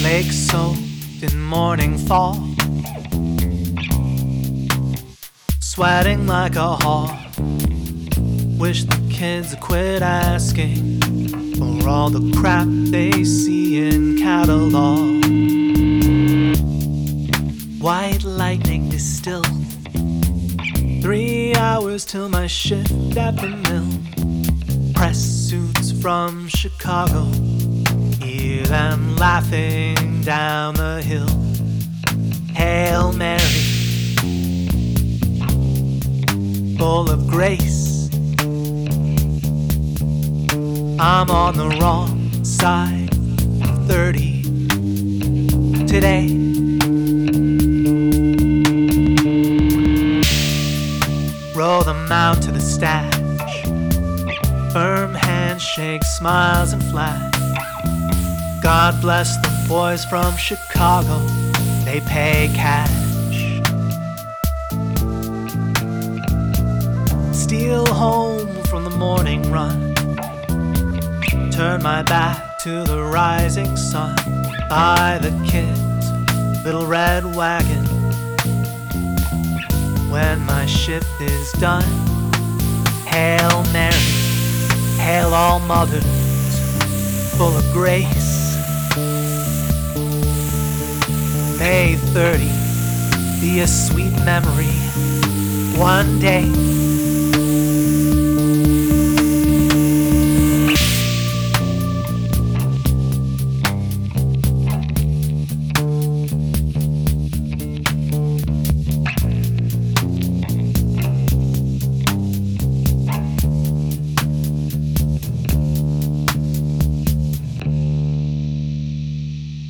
lake soaked in morning fall, sweating like a hawk. Wish the kids would quit asking for all the crap they see in catalog. White lightning distilled, 3 hours till my shift at the mill. Press suits from Chicago, hear them laughing down the hill. Hail Mary, full of grace. I'm on the wrong side of 30 today. Roll them out to the stash, firm handshake, smiles and flash. God bless the boys from Chicago, they pay cash. Steal home from the morning run, turn my back to the rising sun. Buy the kids little red wagon when my shift is done. Hail Mary, hail all mothers, full of grace. May 30 be a sweet memory. One day